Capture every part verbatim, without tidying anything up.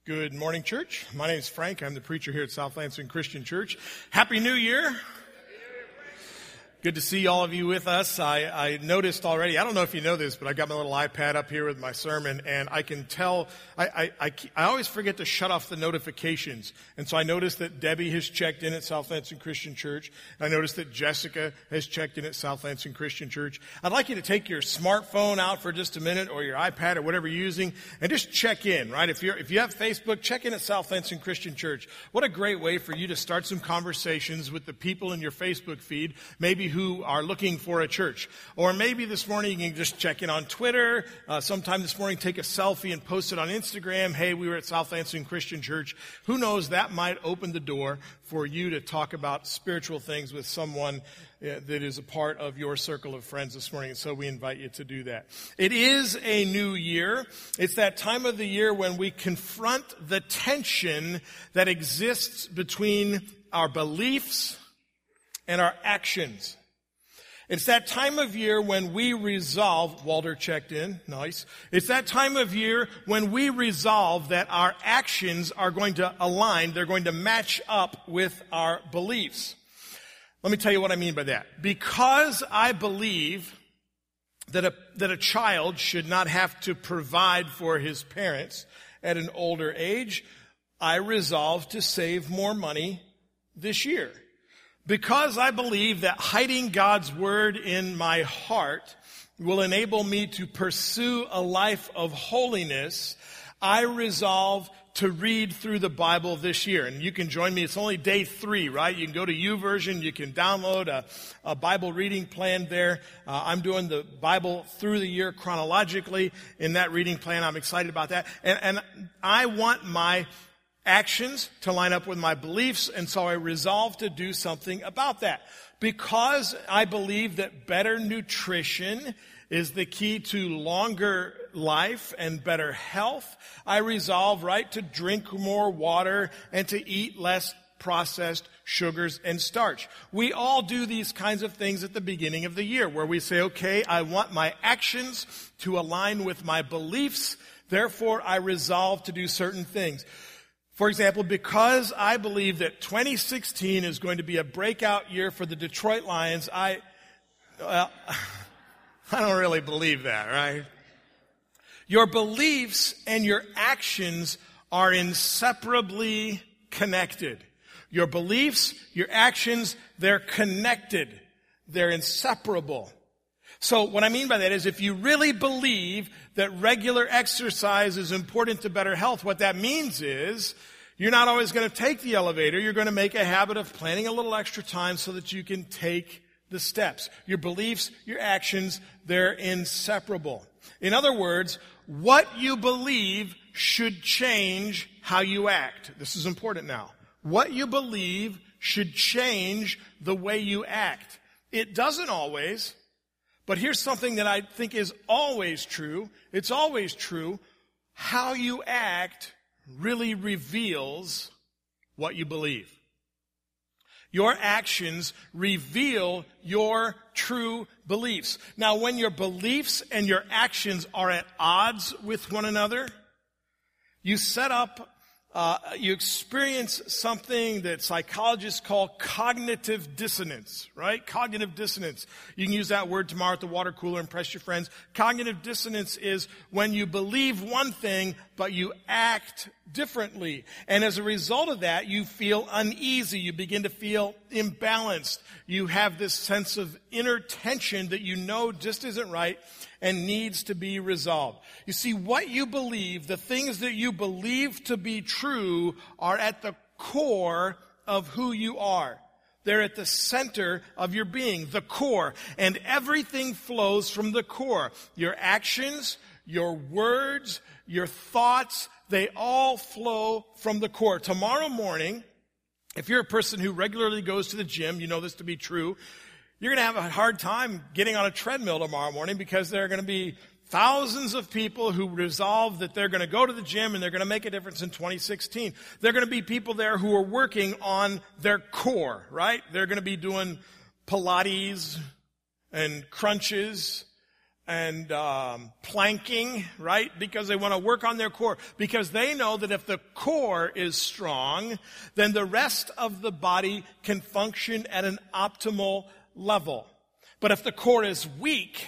Good morning, church. My name is Frank. I'm the preacher here at South Lansing Christian Church. Happy New Year. Good to see all of you with us. I, I noticed already, I don't know if you know this, but I got my little iPad up here with my sermon, and I can tell, I, I, I, I always forget to shut off the notifications. And so I noticed that Debbie has checked in at South Lansing Christian Church. I noticed that Jessica has checked in at South Lansing Christian Church. I'd like you to take your smartphone out for just a minute, or your iPad, or whatever you're using, and just check in, right? If you're, if you have Facebook, check in at South Lansing Christian Church. What a great way for you to start some conversations with the people in your Facebook feed, maybe who are looking for a church. Or maybe this morning you can just check in on Twitter. Uh, sometime this morning take a selfie and post it on Instagram. Hey, we were at South Lansing Christian Church. Who knows, that might open the door for you to talk about spiritual things with someone uh, that is a part of your circle of friends this morning. And so we invite you to do that. It is a new year. It's that time of the year when we confront the tension that exists between our beliefs and our actions. It's that time of year when we resolve, Walter checked in, nice. It's that time of year when we resolve that our actions are going to align, they're going to match up with our beliefs. Let me tell you what I mean by that. Because I believe that a, that a child should not have to provide for his parents at an older age, I resolved to save more money this year. Because I believe that hiding God's word in my heart will enable me to pursue a life of holiness, I resolve to read through the Bible this year. And you can join me. It's only day three, right? You can go to YouVersion. You can download a, a Bible reading plan there. Uh, I'm doing the Bible through the year chronologically in that reading plan. I'm excited about that. And, and I want my actions to line up with my beliefs, and so I resolved to do something about that. Because I believe that better nutrition is the key to longer life and better health, I resolve, right, to drink more water and to eat less processed sugars and starch. We all do these kinds of things at the beginning of the year where we say, okay, I want my actions to align with my beliefs, therefore I resolve to do certain things. For example, because I believe that twenty sixteen is going to be a breakout year for the Detroit Lions, I, well, I don't really believe that, right? Your beliefs and your actions are inseparably connected. Your beliefs, your actions, they're connected. They're inseparable. So what I mean by that is if you really believe that regular exercise is important to better health, what that means is you're not always going to take the elevator. You're going to make a habit of planning a little extra time so that you can take the steps. Your beliefs, your actions, they're inseparable. In other words, what you believe should change how you act. This is important now. What you believe should change the way you act. It doesn't always. But here's something that I think is always true. It's always true. How you act really reveals what you believe. Your actions reveal your true beliefs. Now, when your beliefs and your actions are at odds with one another, you set up Uh, you experience something that psychologists call cognitive dissonance, right? Cognitive dissonance. You can use that word tomorrow at the water cooler, impress your friends. Cognitive dissonance is when you believe one thing, but you act differently. And as a result of that, you feel uneasy. You begin to feel imbalanced. You have this sense of inner tension that you know just isn't right and needs to be resolved. You see, what you believe, the things that you believe to be true, are at the core of who you are. They're at the center of your being, the core. And everything flows from the core. Your actions, your words, your thoughts, they all flow from the core. Tomorrow morning, if you're a person who regularly goes to the gym, you know this to be true, you're going to have a hard time getting on a treadmill tomorrow morning because there are going to be thousands of people who resolve that they're going to go to the gym and they're going to make a difference in twenty sixteen. There are going to be people there who are working on their core, right? They're going to be doing Pilates and crunches and um, planking, right? Because they want to work on their core. Because they know that if the core is strong, then the rest of the body can function at an optimal level. But if the core is weak,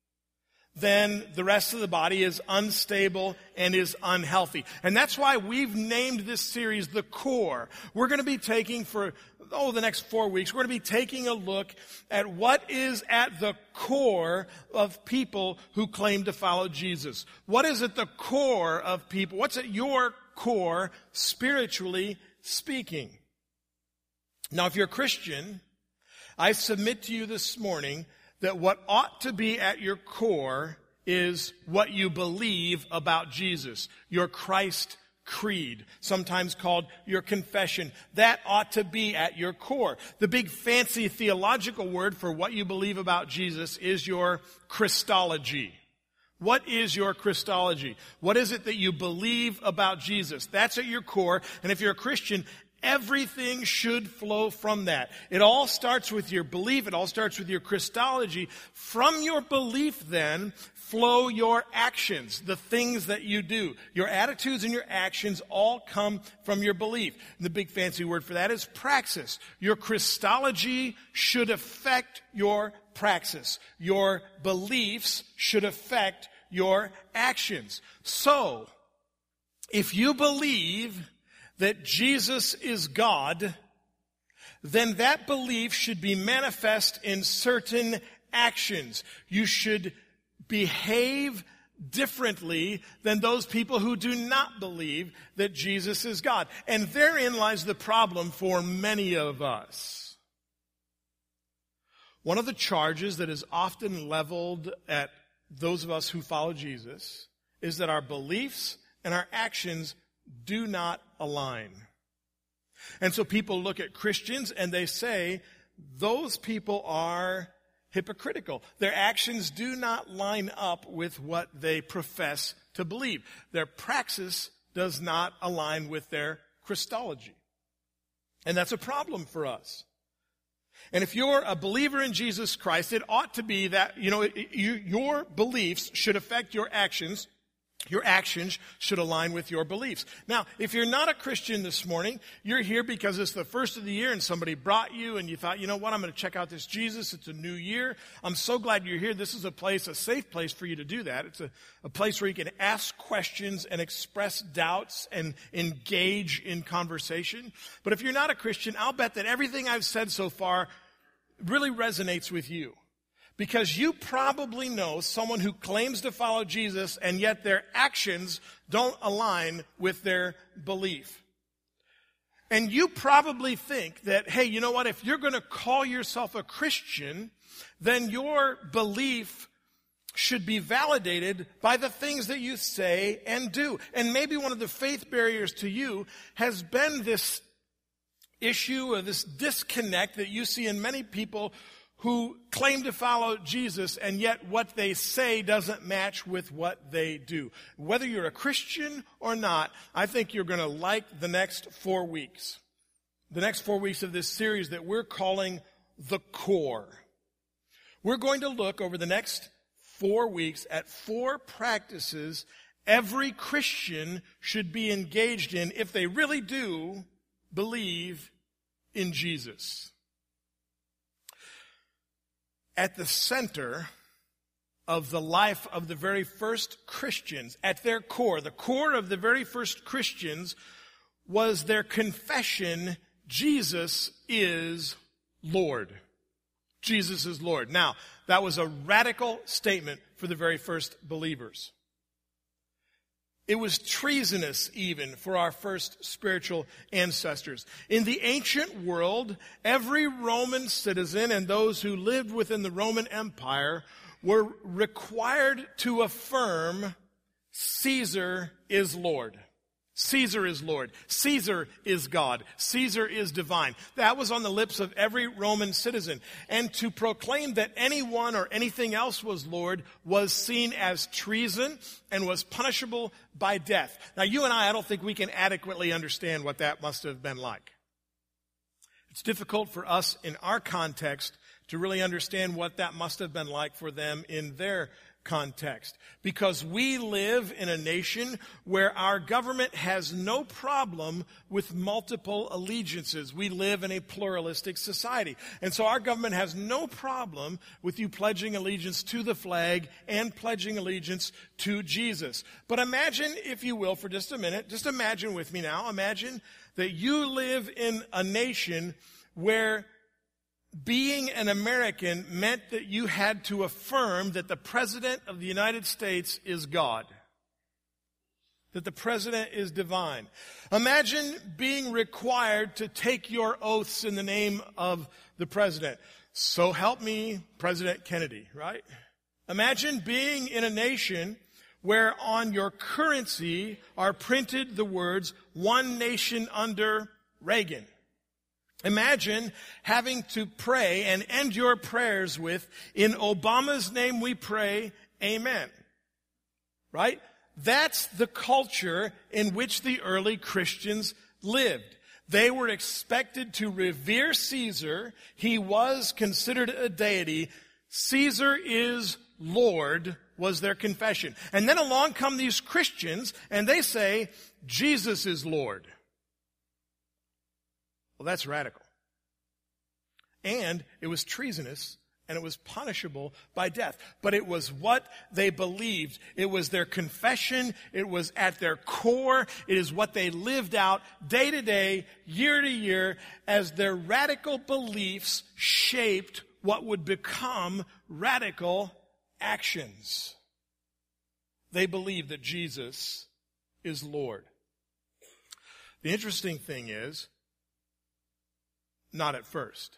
then the rest of the body is unstable and is unhealthy. And that's why we've named this series The Core. We're going to be taking for, oh, the next four weeks, we're going to be taking a look at what is at the core of people who claim to follow Jesus. What is at the core of people? What's at your core, spiritually speaking? Now, if you're a Christian, I submit to you this morning that what ought to be at your core is what you believe about Jesus, your Christ creed, sometimes called your confession. That ought to be at your core. The big fancy theological word for what you believe about Jesus is your Christology. What is your Christology? What is it that you believe about Jesus? That's at your core. And if you're a Christian, everything should flow from that. It all starts with your belief. It all starts with your Christology. From your belief, then, flow your actions, the things that you do. Your attitudes and your actions all come from your belief. And the big fancy word for that is praxis. Your Christology should affect your praxis. Your beliefs should affect your actions. So, if you believe that Jesus is God, then that belief should be manifest in certain actions. You should behave differently than those people who do not believe that Jesus is God. And therein lies the problem for many of us. One of the charges that is often leveled at those of us who follow Jesus is that our beliefs and our actions do not align. And so people look at Christians and they say, those people are hypocritical. Their actions do not line up with what they profess to believe. Their praxis does not align with their Christology. And that's a problem for us. And if you're a believer in Jesus Christ, it ought to be that, you know, it, you, your beliefs should affect your actions. Your actions should align with your beliefs. Now, if you're not a Christian this morning, you're here because it's the first of the year and somebody brought you and you thought, you know what, I'm going to check out this Jesus. It's a new year. I'm so glad you're here. This is a place, a safe place for you to do that. It's a, a place where you can ask questions and express doubts and engage in conversation. But if you're not a Christian, I'll bet that everything I've said so far really resonates with you. Because you probably know someone who claims to follow Jesus and yet their actions don't align with their belief. And you probably think that, hey, you know what, if you're going to call yourself a Christian, then your belief should be validated by the things that you say and do. And maybe one of the faith barriers to you has been this issue or this disconnect that you see in many people who claim to follow Jesus, and yet what they say doesn't match with what they do. Whether you're a Christian or not, I think you're going to like the next four weeks. The next four weeks of this series that we're calling The Core. We're going to look over the next four weeks at four practices every Christian should be engaged in if they really do believe in Jesus. At the center of the life of the very first Christians, at their core, the core of the very first Christians was their confession, Jesus is Lord. Jesus is Lord. Now, that was a radical statement for the very first believers. It was treasonous even for our first spiritual ancestors. In the ancient world, every Roman citizen and those who lived within the Roman Empire were required to affirm Caesar is Lord. Caesar is Lord. Caesar is God. Caesar is divine. That was on the lips of every Roman citizen. And to proclaim that anyone or anything else was Lord was seen as treason and was punishable by death. Now, you and I, I don't think we can adequately understand what that must have been like. It's difficult for us in our context to really understand what that must have been like for them in their context, because we live in a nation where our government has no problem with multiple allegiances. We live in a pluralistic society. And so our government has no problem with you pledging allegiance to the flag and pledging allegiance to Jesus. But imagine, if you will, for just a minute, just imagine with me now, imagine that you live in a nation where being an American meant that you had to affirm that the President of the United States is God, that the President is divine. Imagine being required to take your oaths in the name of the President. So help me, President Kennedy, right? Imagine being in a nation where on your currency are printed the words, "One nation under Reagan." Imagine having to pray and end your prayers with, "In Obama's name we pray, amen." Right? That's the culture in which the early Christians lived. They were expected to revere Caesar. He was considered a deity. Caesar is Lord was their confession. And then along come these Christians and they say, Jesus is Lord. Well, that's radical. And it was treasonous, and it was punishable by death. But it was what they believed. It was their confession. It was at their core. It is what they lived out day to day, year to year, as their radical beliefs shaped what would become radical actions. They believed that Jesus is Lord. The interesting thing is, not at first.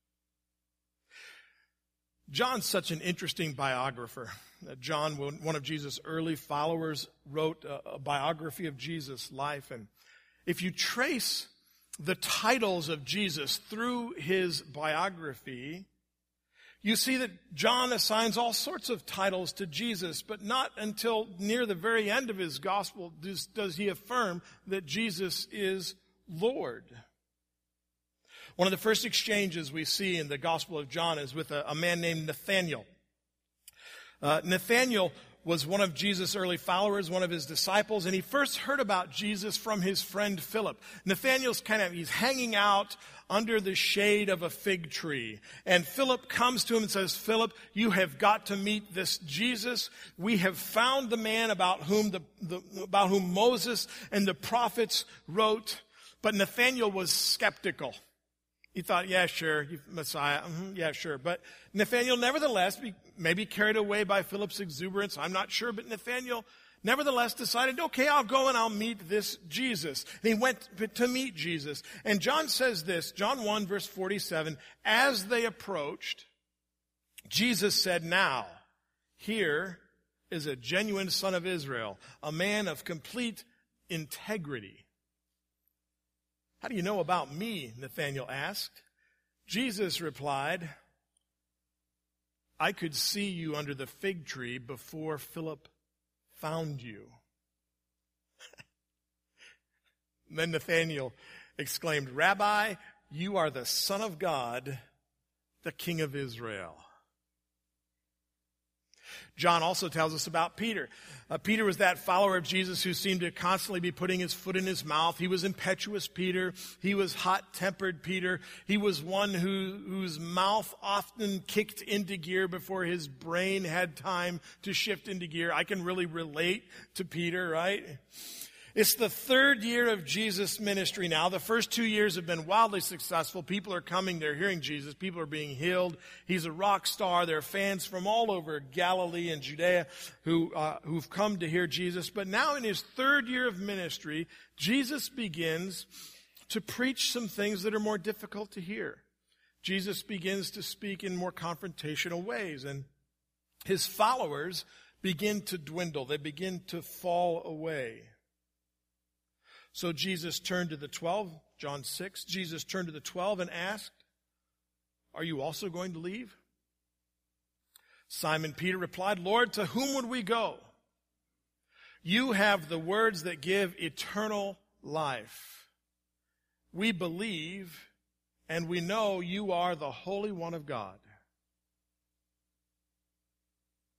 John's such an interesting biographer. John, one of Jesus' early followers, wrote a biography of Jesus' life. And if you trace the titles of Jesus through his biography, you see that John assigns all sorts of titles to Jesus, but not until near the very end of his gospel does, does he affirm that Jesus is Lord. One of the first exchanges we see in the Gospel of John is with a, a man named Nathanael. Uh, Nathanael was one of Jesus' early followers, one of his disciples, and he first heard about Jesus from his friend Philip. Nathanael's kind of, he's hanging out under the shade of a fig tree. And Philip comes to him and says, Philip, you have got to meet this Jesus. We have found the man about whom the, the about whom Moses and the prophets wrote. But Nathanael was skeptical. He thought, yeah, sure, Messiah, mm-hmm, yeah, sure. But Nathanael, nevertheless, maybe carried away by Philip's exuberance, I'm not sure, but Nathanael nevertheless decided, okay, I'll go and I'll meet this Jesus. And he went to meet Jesus. And John says this, John one, verse forty-seven, as they approached, Jesus said, now, here is a genuine son of Israel, a man of complete integrity. How do you know about me? Nathanael asked. Jesus replied, I could see you under the fig tree before Philip found you. Then Nathanael exclaimed, Rabbi, you are the Son of God, the King of Israel. John also tells us about Peter. Uh, Peter was that follower of Jesus who seemed to constantly be putting his foot in his mouth. He was impetuous Peter. He was hot-tempered Peter. He was one who, whose mouth often kicked into gear before his brain had time to shift into gear. I can really relate to Peter, right? It's the third year of Jesus' ministry now. The first two years have been wildly successful. People are coming. They're hearing Jesus. People are being healed. He's a rock star. There are fans from all over Galilee and Judea who, uh, who've come to hear Jesus. But now in his third year of ministry, Jesus begins to preach some things that are more difficult to hear. Jesus begins to speak in more confrontational ways. And his followers begin to dwindle. They begin to fall away. So Jesus turned to the twelve, John six, Jesus turned to the twelve and asked, are you also going to leave? Simon Peter replied, Lord, to whom would we go? You have the words that give eternal life. We believe and we know you are the Holy One of God.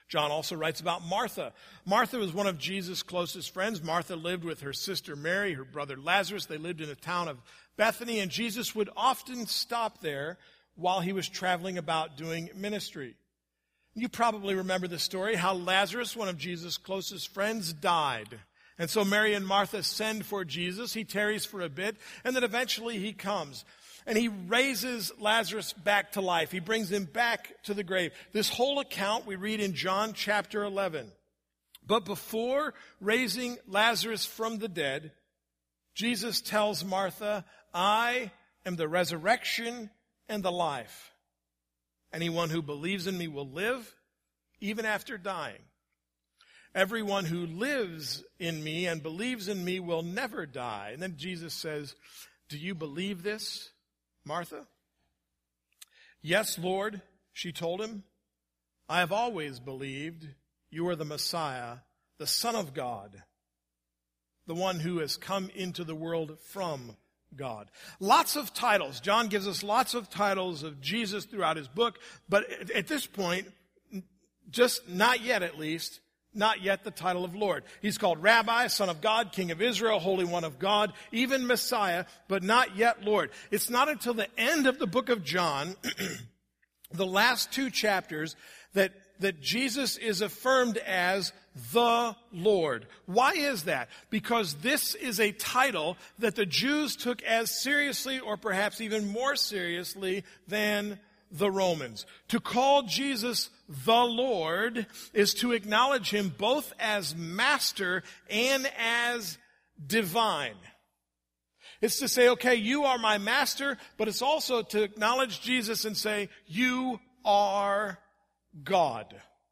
John also writes about Martha. Martha was one of Jesus' closest friends. Martha lived with her sister Mary, her brother Lazarus. They lived in the town of Bethany, and Jesus would often stop there while he was traveling about doing ministry. You probably remember the story, how Lazarus, one of Jesus' closest friends, died. And so Mary and Martha send for Jesus. He tarries for a bit, and then eventually he comes. And he raises Lazarus back to life. He brings him back to the grave. This whole account we read in John chapter eleven. But before raising Lazarus from the dead, Jesus tells Martha, I am the resurrection and the life. Anyone who believes in me will live, even after dying. Everyone who lives in me and believes in me will never die. And then Jesus says, do you believe this, Martha? Yes, Lord, she told him. I have always believed you are the Messiah, the Son of God, the one who has come into the world from God. Lots of titles. John gives us lots of titles of Jesus throughout his book, but at this point, just not yet at least, not yet the title of Lord. He's called Rabbi, Son of God, King of Israel, Holy One of God, even Messiah, but not yet Lord. It's not until the end of the book of John, the last two chapters, that, that Jesus is affirmed as the Lord. Why is that? Because this is a title that the Jews took as seriously, or perhaps even more seriously, than the Romans. To call Jesus the Lord is to acknowledge him both as master and as divine. It's to say, okay, you are my master, but it's also to acknowledge Jesus and say, you are God.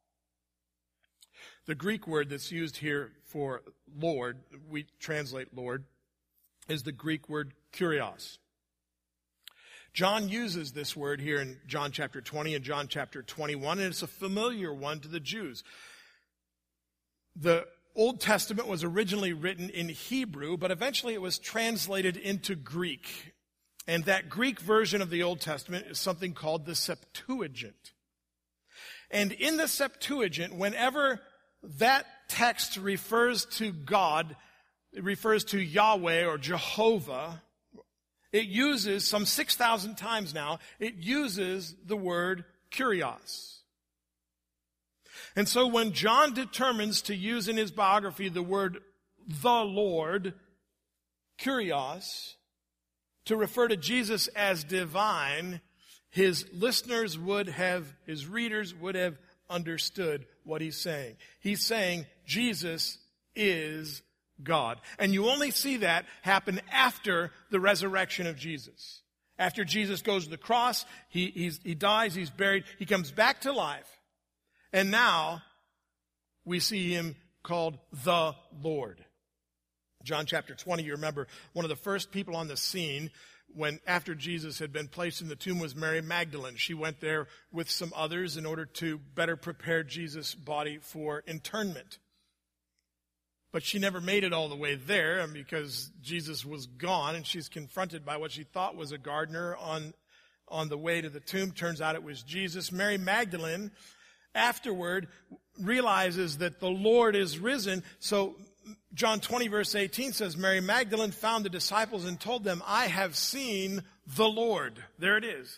The Greek word that's used here for Lord, we translate Lord, is the Greek word kurios. John uses this word here in John chapter twenty and John chapter twenty-one, and it's a familiar one to the Jews. The Old Testament was originally written in Hebrew, but eventually it was translated into Greek. And that Greek version of the Old Testament is something called the Septuagint. And in the Septuagint, whenever that text refers to God, it refers to Yahweh or Jehovah, it uses, some six thousand times now, it uses the word kurios. And so when John determines to use in his biography the word the Lord, kurios, to refer to Jesus as divine, his listeners would have, his readers would have understood what he's saying. He's saying Jesus is God. And you only see that happen after the resurrection of Jesus. After Jesus goes to the cross, he, he's, he dies, he's buried, he comes back to life. And now we see him called the Lord. John chapter twenty, you remember, one of the first people on the scene when after Jesus had been placed in the tomb was Mary Magdalene. She went there with some others in order to better prepare Jesus' body for internment. But she never made it all the way there because Jesus was gone, and she's confronted by what she thought was a gardener on, on the way to the tomb. Turns out it was Jesus. Mary Magdalene, afterward, realizes that the Lord is risen. So John twenty verse eighteen says, Mary Magdalene found the disciples and told them, I have seen the Lord. There it is.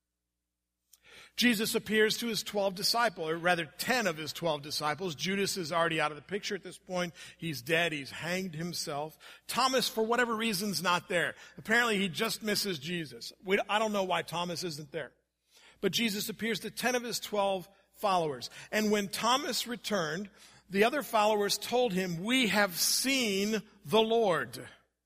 Jesus appears to his twelve disciples, or rather ten of his twelve disciples. Judas is already out of the picture at this point. He's dead. He's hanged himself. Thomas, for whatever reason, is not there. Apparently, he just misses Jesus. We, I don't know why Thomas isn't there. But Jesus appears to ten of his twelve followers. And when Thomas returned, the other followers told him, we have seen the Lord.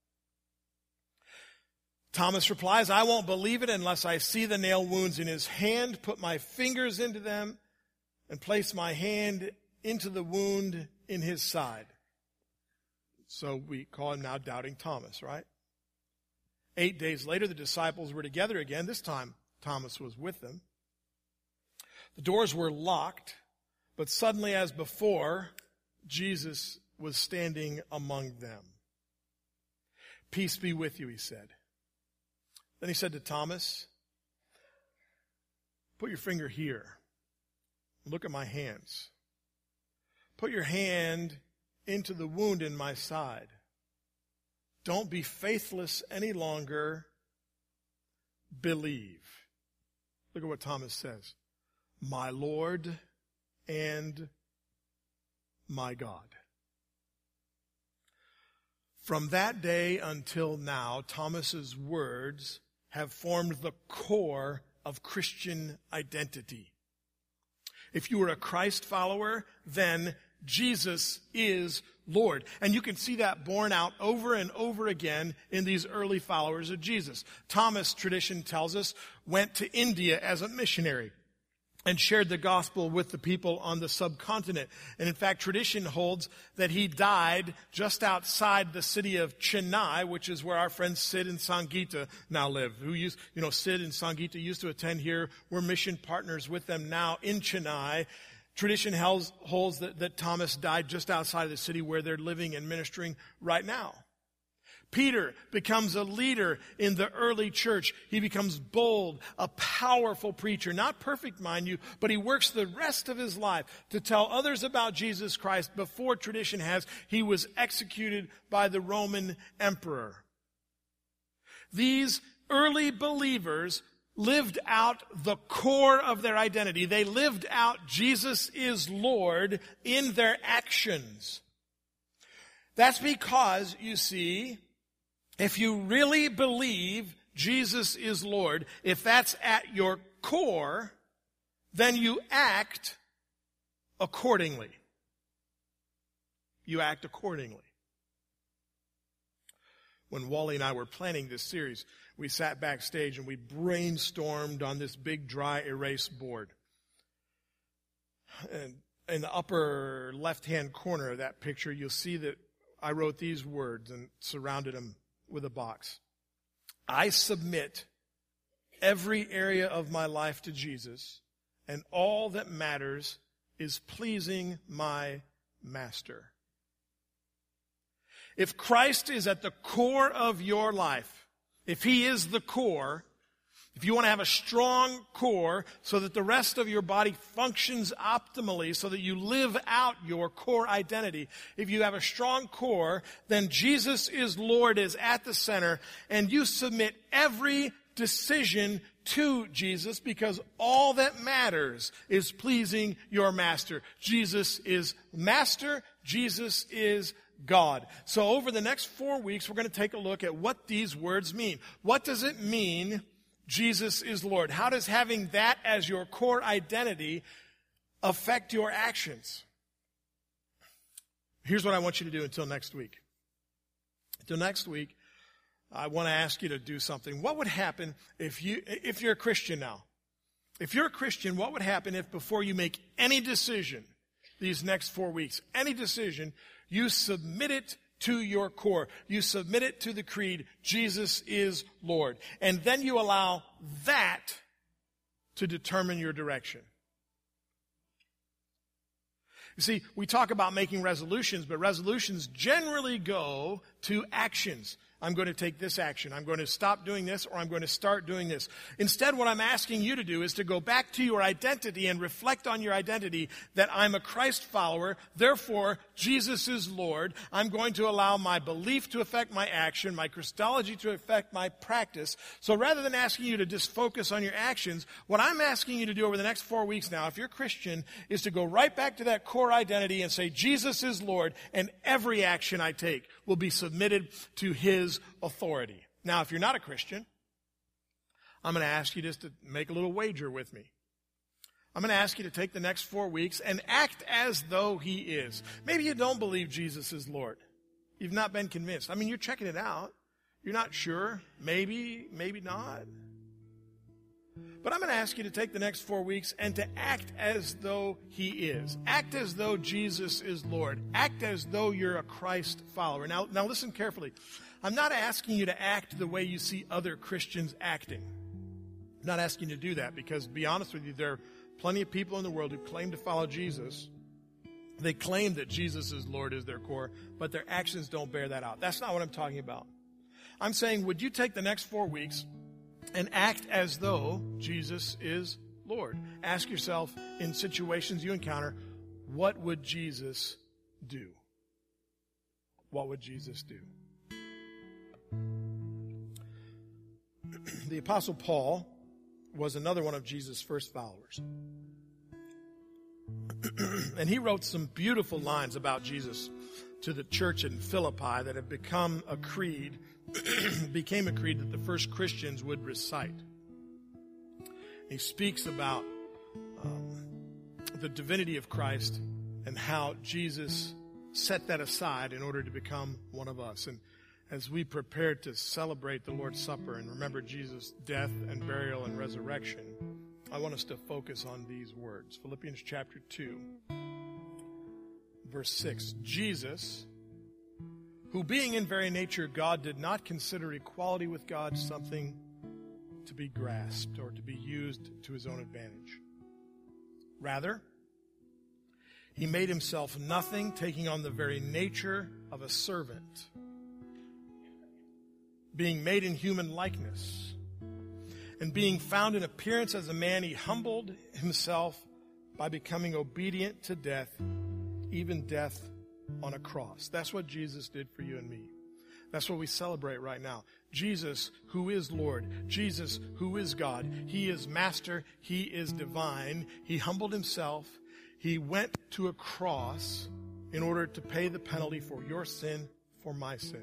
Thomas replies, I won't believe it unless I see the nail wounds in his hand, put my fingers into them, and place my hand into the wound in his side. So we call him now Doubting Thomas, right? Eight days later, the disciples were together again. This time, Thomas was with them. The doors were locked, but suddenly, as before, Jesus was standing among them. Peace be with you, he said. Then he said to Thomas, put your finger here. Look at my hands. put your hand into the wound in my side. Don't be faithless any longer. Believe. Look at what Thomas says. My Lord and my God. From that day until now, Thomas's words have formed the core of Christian identity. If you are a Christ follower, then Jesus is Lord. And you can see that borne out over and over again in these early followers of Jesus. Thomas, tradition tells us, went to India as a missionary and shared the gospel with the people on the subcontinent. And in fact, tradition holds that he died just outside the city of Chennai, which is where our friends Sid and Sangeeta now live. Who used, you know, Sid and Sangeeta used to attend here. We're mission partners with them now in Chennai. Tradition holds, holds that, that Thomas died just outside of the city where they're living and ministering right now. Peter becomes a leader in the early church. He becomes bold, a powerful preacher. Not perfect, mind you, but he works the rest of his life to tell others about Jesus Christ before tradition has. He was executed by the Roman emperor. These early believers lived out the core of their identity. They lived out Jesus is Lord in their actions. That's because, you see, if you really believe Jesus is Lord, if that's at your core, then you act accordingly. You act accordingly. When Wally and I were planning this series, we sat backstage and we brainstormed on this big dry erase board. And in the upper left-hand corner of that picture, you'll see that I wrote these words and surrounded them with a box. I submit every area of my life to Jesus, and all that matters is pleasing my Master. If Christ is at the core of your life, if He is the core, if you want to have a strong core so that the rest of your body functions optimally, so that you live out your core identity, if you have a strong core, then Jesus is Lord is at the center, and you submit every decision to Jesus because all that matters is pleasing your Master. Jesus is Master. Jesus is God. So over the next four weeks, we're going to take a look at what these words mean. What does it mean, Jesus is Lord? How does having that as your core identity affect your actions? Here's what I want you to do until next week. Until next week, I want to ask you to do something. What would happen if you, if you're a Christian now? If you're a Christian, what would happen if before you make any decision these next four weeks, any decision, you submit it to your core. You submit it to the creed, Jesus is Lord. And then you allow that to determine your direction. You see, we talk about making resolutions, but resolutions generally go to actions. I'm going to take this action. I'm going to stop doing this, or I'm going to start doing this. Instead, what I'm asking you to do is to go back to your identity and reflect on your identity that I'm a Christ follower. Therefore, Jesus is Lord. I'm going to allow my belief to affect my action, my Christology to affect my practice. So rather than asking you to just focus on your actions, what I'm asking you to do over the next four weeks now, if you're a Christian, is to go right back to that core identity and say, Jesus is Lord, and every action I take will be submitted to His authority. Now, if you're not a Christian, I'm going to ask you just to make a little wager with me. I'm going to ask you to take the next four weeks and act as though He is. Maybe you don't believe Jesus is Lord. You've not been convinced. I mean, you're checking it out. You're not sure. Maybe, maybe not. But I'm going to ask you to take the next four weeks and to act as though He is. Act as though Jesus is Lord. Act as though you're a Christ follower. Now, now listen carefully. I'm not asking you to act the way you see other Christians acting. I'm not asking you to do that because, to be honest with you, there are plenty of people in the world who claim to follow Jesus. They claim that Jesus is Lord is their core, but their actions don't bear that out. That's not what I'm talking about. I'm saying, would you take the next four weeks and act as though Jesus is Lord? Ask yourself in situations you encounter, what would Jesus do? What would Jesus do? The Apostle Paul was another one of Jesus' first followers. And he wrote some beautiful lines about Jesus to the church in Philippi that have become a creed, became a creed that the first Christians would recite. He speaks about um, the divinity of Christ and how Jesus set that aside in order to become one of us. And as we prepare to celebrate the Lord's Supper and remember Jesus' death and burial and resurrection, I want us to focus on these words. Philippians chapter two, verse six. Jesus, who being in very nature God, did not consider equality with God something to be grasped or to be used to his own advantage. Rather, he made himself nothing, taking on the very nature of a servant, being made in human likeness, and being found in appearance as a man, he humbled himself by becoming obedient to death, even death on a cross. That's what Jesus did for you and me. That's what we celebrate right now. Jesus, who is Lord. Jesus, who is God. He is Master. He is divine. He humbled himself. He went to a cross in order to pay the penalty for your sin, for my sin.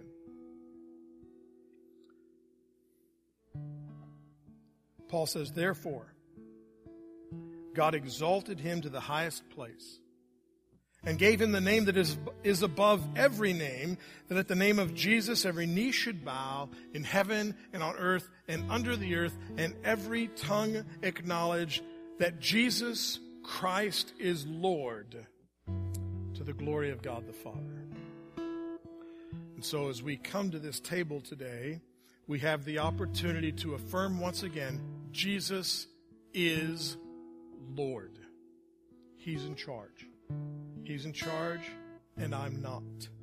Paul says, therefore, God exalted him to the highest place and gave him the name that is, is above every name, that at the name of Jesus every knee should bow in heaven and on earth and under the earth, and every tongue acknowledge that Jesus Christ is Lord, to the glory of God the Father. And so as we come to this table today, we have the opportunity to affirm once again, Jesus is Lord. He's in charge. He's in charge, and I'm not.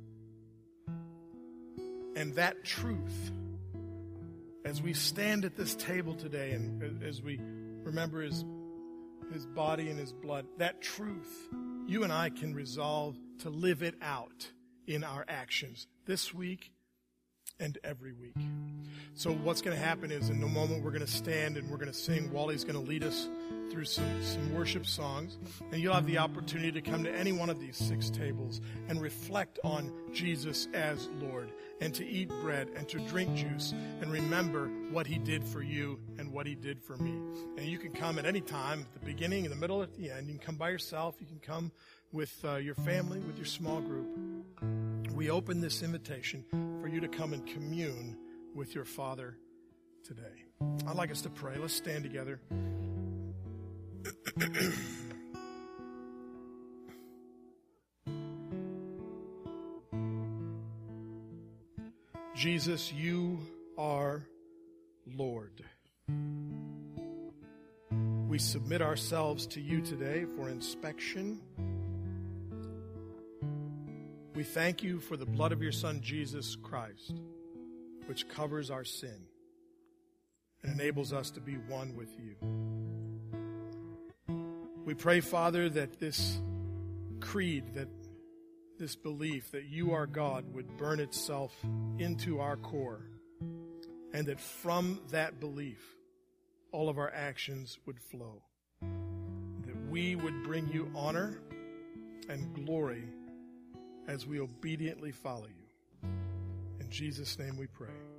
And that truth, as we stand at this table today and as we remember his, his body and his blood, that truth, you and I can resolve to live it out in our actions this week and every week. So what's going to happen is in a moment we're going to stand and we're going to sing. Wally's going to lead us through some, some worship songs. And you'll have the opportunity to come to any one of these six tables and reflect on Jesus as Lord, and to eat bread and to drink juice and remember what he did for you and what he did for me. And you can come at any time, at the beginning, in the middle, at the end. You can come by yourself. You can come with uh, your family, with your small group. We open this invitation for you to come and commune with your Father today. I'd like us to pray. Let's stand together. Jesus, you are Lord. We submit ourselves to you today for inspection. We thank you for the blood of your Son, Jesus Christ, which covers our sin and enables us to be one with you. We pray, Father, that this creed, that this belief that you are God would burn itself into our core, and that from that belief, all of our actions would flow, that we would bring you honor and glory as we obediently follow you. In Jesus' name we pray.